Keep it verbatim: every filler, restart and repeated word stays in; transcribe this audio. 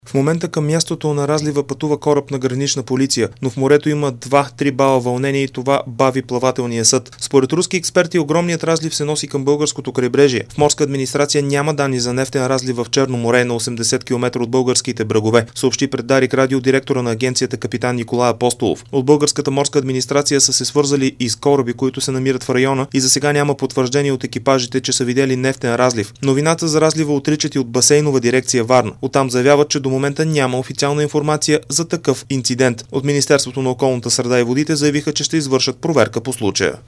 В момента към мястото на разлива пътува кораб на гранична полиция, но в морето има два-три бала вълнение и това бави плавателния съд. Според руски експерти, огромният разлив се носи към българското крайбрежие. В морска администрация няма данни за нефтен разлив в Черно море на осемдесет километра от българските брегове, съобщи пред Дарик Радио директора на агенцията капитан Николай Апостолов. От българската морска администрация са се свързали и с кораби, които се намират в района, и за сега няма потвърждение от екипажите, че са видели нефтен разлив. Новината за разлива отричат и от басейнова дирекция Варна. Оттам заявяват, че до момента няма официална информация за такъв инцидент. От Министерството на околната среда и водите заявиха, че ще извършат проверка по случая.